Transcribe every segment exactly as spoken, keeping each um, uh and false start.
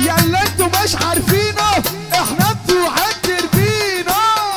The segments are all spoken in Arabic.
يا اللي انتوا مش عارفينه احنا انتوا عتربينه.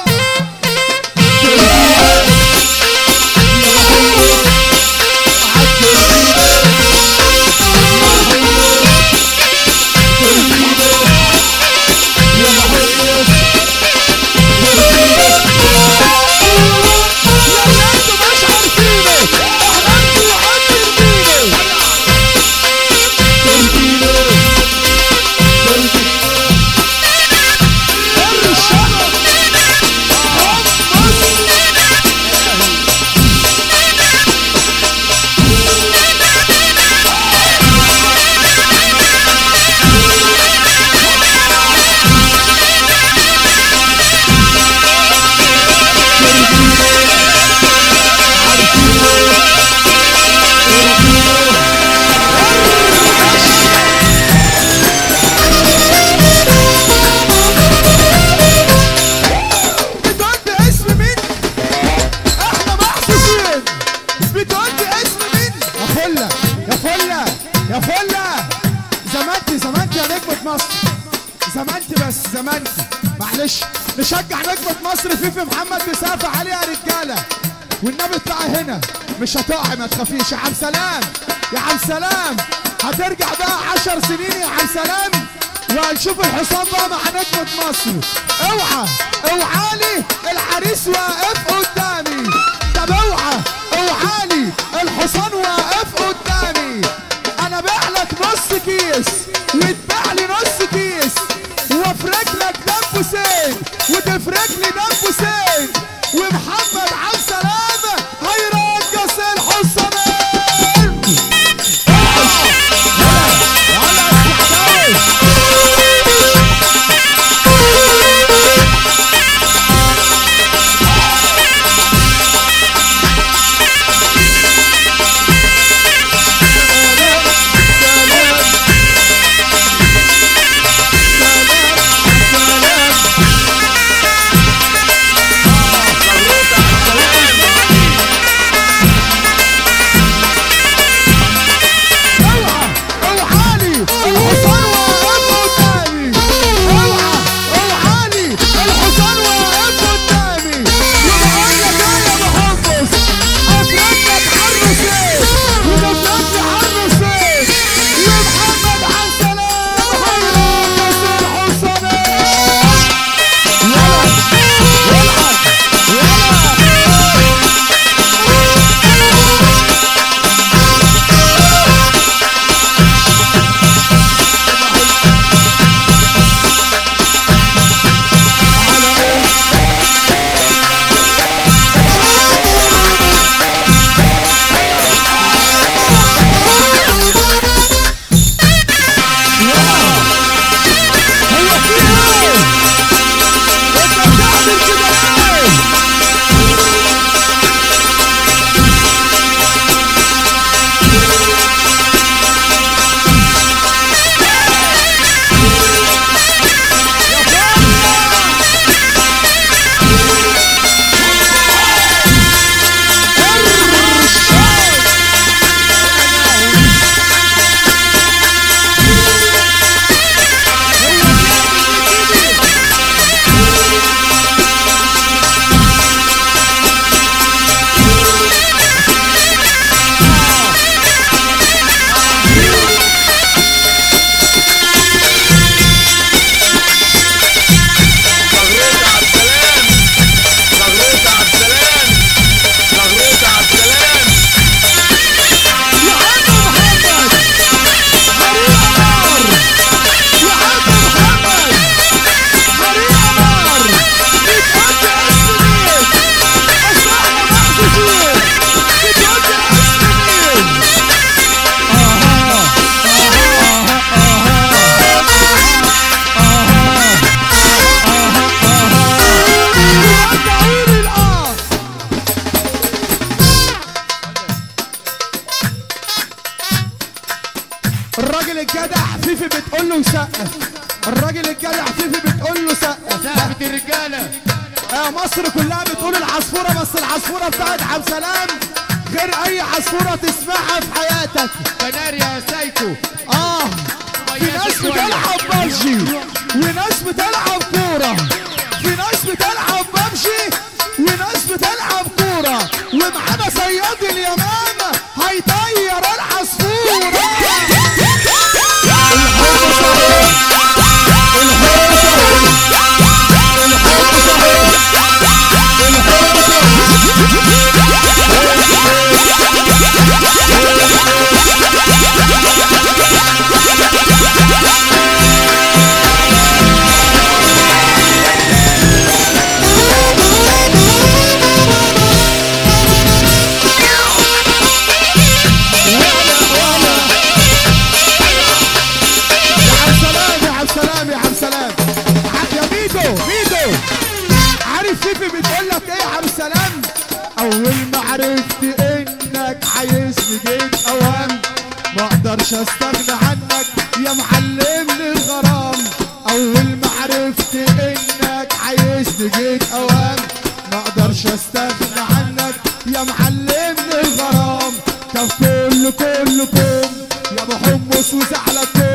يا فله زمانتي زمانتي يا نجمة مصر، زمانتي بس زمانتي. معلش نشجع نجمة مصر فيفي محمد بسافة عليها رجالة، والنبي اطلعي هنا مش هتقعي ما تخافيش. يا عم سلام يا عم سلام، هترجع بقى عشر سنين يا عم سلام، وهنشوف الحصان بقى مع نجمة مصر. اوعى اوعالي العريس واقف قدامي، طب اوعى اوعالي الحصان واقف قدامي. انا بيعلك نص كيس وتبيع لي نص كيس، وافرك لك دم بوسين وتفرك لي دم بوسين، ومحمد عبد السلام هيرقص الحصانين. الراجل الجدع فيفي بتقول له سقف، الراجل الجدع فيفي بتقول له سقف. سقفت الرجاله اه مصر كلها بتقول العصفوره، بس العصفوره بتاعت عبد السلام غير اي عصفوره تسمعها في حياتك. كناريا سايكو اه في ناس بتلعب ببجي وناس بتلعب كورة، في ناس بتلعب ببجي وناس بتلعب كورة، ومعانا صياد اليمامة هيطير العصفورة. اول ما عرفت انك عايزني جيت اوام، ما اقدرش استغنى عنك يا معلمني الغرام. اول ما عرفت انك عايزني جيت اوام، ما اقدرش استغنى عنك يا معلمني الغرام. طب كل كلكم يا ابو حمص وزعلكم